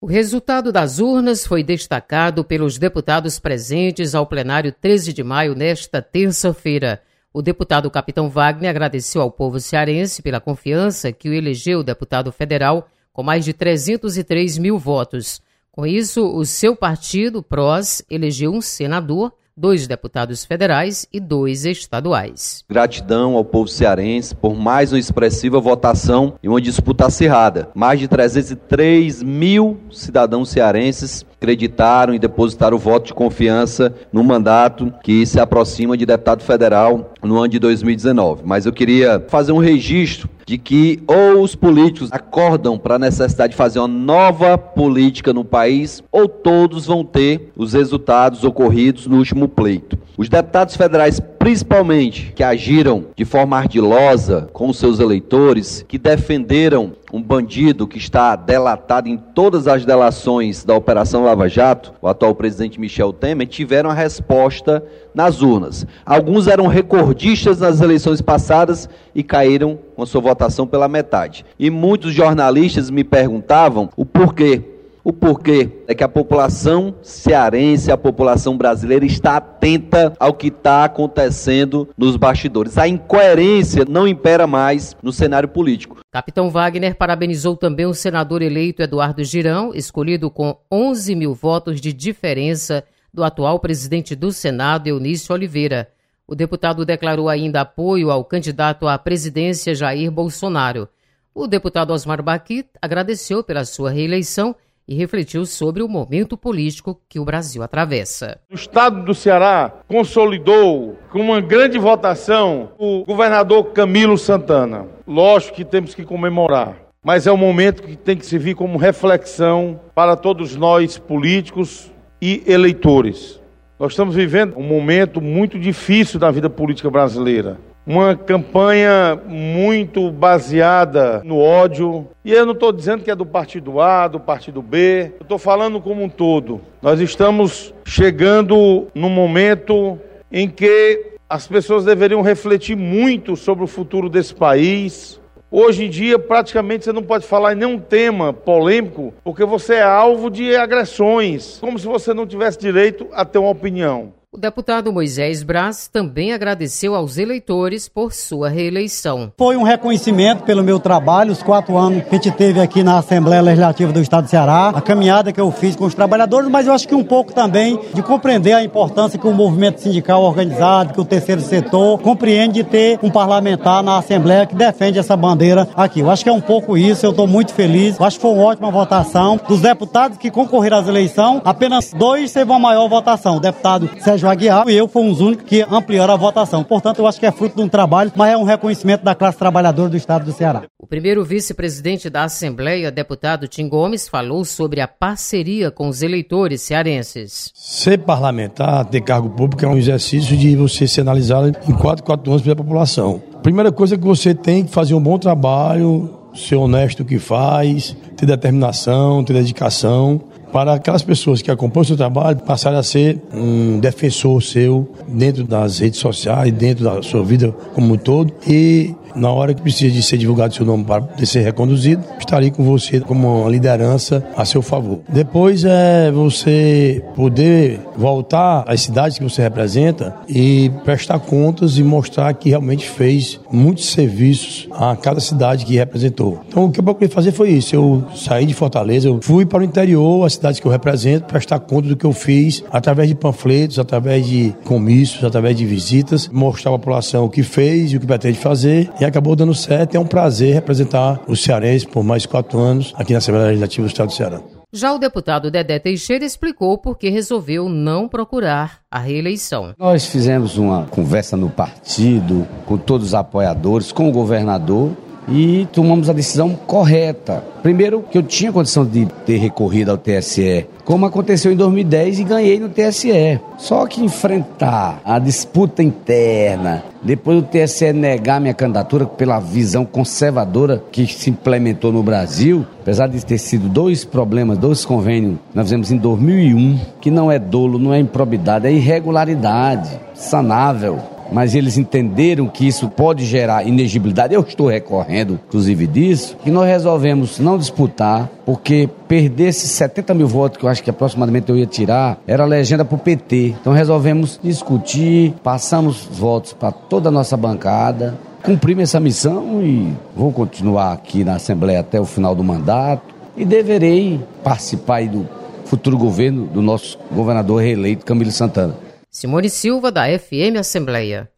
O resultado das urnas foi destacado pelos deputados presentes ao plenário 13 de maio nesta terça-feira. O deputado Capitão Wagner agradeceu ao povo cearense pela confiança que o elegeu deputado federal com mais de 303 mil votos. Com isso, o seu partido, PROS, elegeu um senador, 2 deputados federais e 2 estaduais. Gratidão ao povo cearense por mais uma expressiva votação e uma disputa acirrada. Mais de 303 mil cidadãos cearenses acreditaram e depositaram o voto de confiança no mandato que se aproxima de deputado federal no ano de 2019. Mas eu queria fazer um registro de que ou os políticos acordam para a necessidade de fazer uma nova política no país, ou todos vão ter os resultados ocorridos no último pleito. Os deputados federais, principalmente, que agiram de forma ardilosa com seus eleitores, que defenderam um bandido que está delatado em todas as delações da Operação Lava Jato, o atual presidente Michel Temer, tiveram a resposta nas urnas. Alguns eram recordistas nas eleições passadas e caíram com a sua votação pela metade. E muitos jornalistas me perguntavam o porquê. O porquê é que a população cearense, a população brasileira está atenta ao que está acontecendo nos bastidores. A incoerência não impera mais no cenário político. Capitão Wagner parabenizou também o senador eleito Eduardo Girão, escolhido com 11 mil votos de diferença do atual presidente do Senado, Eunício Oliveira. O deputado declarou ainda apoio ao candidato à presidência Jair Bolsonaro. O deputado Osmar Baquit agradeceu pela sua reeleição e refletiu sobre o momento político que o Brasil atravessa. O estado do Ceará consolidou com uma grande votação o governador Camilo Santana. Lógico que temos que comemorar, mas é um momento que tem que servir como reflexão para todos nós políticos e eleitores. Nós estamos vivendo um momento muito difícil da vida política brasileira. Uma campanha muito baseada no ódio. E eu não estou dizendo que é do partido A, do partido B. Eu estou falando como um todo. Nós estamos chegando num momento em que as pessoas deveriam refletir muito sobre o futuro desse país. Hoje em dia, praticamente, você não pode falar em nenhum tema polêmico, porque você é alvo de agressões, como se você não tivesse direito a ter uma opinião. O deputado Moisés Braz também agradeceu aos eleitores por sua reeleição. Foi um reconhecimento pelo meu trabalho, os 4 anos que a gente teve aqui na Assembleia Legislativa do Estado do Ceará, a caminhada que eu fiz com os trabalhadores, mas eu acho que um pouco também de compreender a importância que o movimento sindical organizado, que o terceiro setor, compreende de ter um parlamentar na Assembleia que defende essa bandeira aqui. Eu acho que é um pouco isso, eu estou muito feliz. Eu acho que foi uma ótima votação. Dos deputados que concorreram às eleições, apenas 2 teve uma maior votação. O deputado Sérgio Aguiar e eu fomos os únicos que ampliaram a votação. Portanto, eu acho que é fruto de um trabalho, mas é um reconhecimento da classe trabalhadora do Estado do Ceará. O primeiro vice-presidente da Assembleia, deputado Tim Gomes, falou sobre a parceria com os eleitores cearenses. Ser parlamentar, ter cargo público, é um exercício de você ser analisado em 4 anos pela população. A primeira coisa é que você tem que fazer um bom trabalho, ser honesto no que faz, ter determinação, ter dedicação, para aquelas pessoas que acompanham o seu trabalho passarem a ser um defensor seu dentro das redes sociais, dentro da sua vida como um todo. E na hora que precisa de ser divulgado seu nome para poder ser reconduzido, estarei com você como uma liderança a seu favor. Depois é você poder voltar às cidades que você representa e prestar contas e mostrar que realmente fez muitos serviços a cada cidade que representou. Então o que eu procurei fazer foi isso. Eu saí de Fortaleza, eu fui para o interior, as cidades que eu represento, prestar conta do que eu fiz através de panfletos, através de comícios, através de visitas, mostrar à população o que fez e o que pretende fazer. E acabou dando certo. É um prazer representar os cearenses por mais 4 anos aqui na Assembleia Legislativa do Estado do Ceará. Já o deputado Dedé Teixeira explicou por que resolveu não procurar a reeleição. Nós fizemos uma conversa no partido, com todos os apoiadores, com o governador, e tomamos a decisão correta. Primeiro, que eu tinha condição de ter recorrido ao TSE, como aconteceu em 2010 e ganhei no TSE. Só que enfrentar a disputa interna, depois do TSE negar minha candidatura pela visão conservadora que se implementou no Brasil, apesar de ter sido 2 problemas, 2 convênios que nós fizemos em 2001, que não é dolo, não é improbidade, é irregularidade, sanável. mas eles entenderam que isso pode gerar inegibilidade. Eu estou recorrendo, inclusive, disso, que nós resolvemos não disputar, porque perder esses 70 mil votos, que eu acho que aproximadamente eu ia tirar, era a legenda para o PT. Então resolvemos discutir, passamos votos para toda a nossa bancada, cumprimos essa missão e vou continuar aqui na Assembleia até o final do mandato e deverei participar aí do futuro governo do nosso governador reeleito, Camilo Santana. Simone Silva, da FM Assembleia.